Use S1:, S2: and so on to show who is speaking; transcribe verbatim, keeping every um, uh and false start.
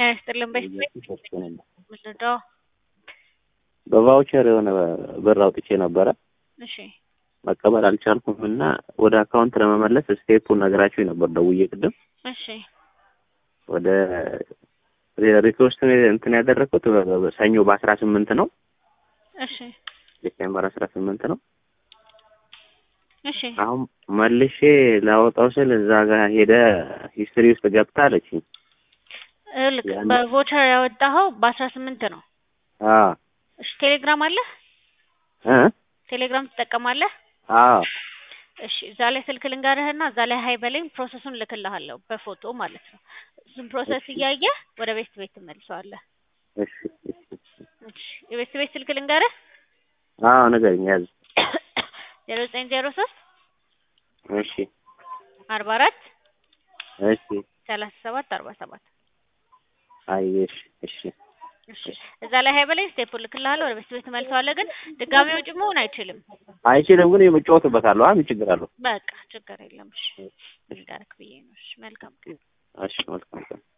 S1: ያስጥልን በስፔስ ምንድነው
S2: በቫውቸር የሆነ ብር አውጥቼ ነበረ
S1: እሺ
S2: መቀበል አልቻልኩም እና ወደ አካውንት ለመመለስ ስቴፑን ነግራችሁ ነበር ደውዬ ቅድም
S1: እሺ
S2: ወደ ሪኩዌስት እንትን ያደረኩት ሰኞ በ18 ነው
S1: እሺ
S2: ዲሴምበር አስራ ስምንት ነው
S1: እሺ
S2: አሁን መልሼ ላወጣው ስል እዛ ጋር ሄደ ሂስትሪ ውስጥ ገብታ አለችኝ
S1: ልክ በቮቸር ያወጣኸው በ18 ነው
S2: አዎ
S1: እሺ ቴሌግራም አለ
S2: እ
S1: ቴሌግራም ትጠቀማለህ
S2: አዎ
S1: እሺ እዛ ላይ ስልክ ልንገርህና እዛ ላይ ሃይ በለኝ ፕሮሰሱን ልክልሃለሁ በፎቶ ማለት ነው እሱን ፕሮሰስ እያየህ ወደ ቤት ቤት ትመልሰዋለህ
S2: እሺ
S1: እሺ የቤት ቤት ስልክ ልንገርህ
S2: አዎ ንገረኝ ያዝ
S1: ዜሮ ዘጠኝ ዜሮ ሶስት
S2: እሺ
S1: አርባ አራት
S2: እሺ
S1: ሰላሳ ሰባት አርባ ሰባት
S2: አይሽ እሺ
S1: እሺ እዛ ላይ ሃይ በለኝ ስቴፕ ልክልሃለሁ ወደ ቤት ቤት ትመልሰዋለህ ግን ድጋሚ ወጪ መሆን አይችልም
S2: አይችልም ግን የምጫወትበታለሁ አሁን ችግር አለው
S1: በቃ ችግር የለም እሺ ልንገርክ ብዬ ነው እሺ መልካም
S2: እሺ መልካም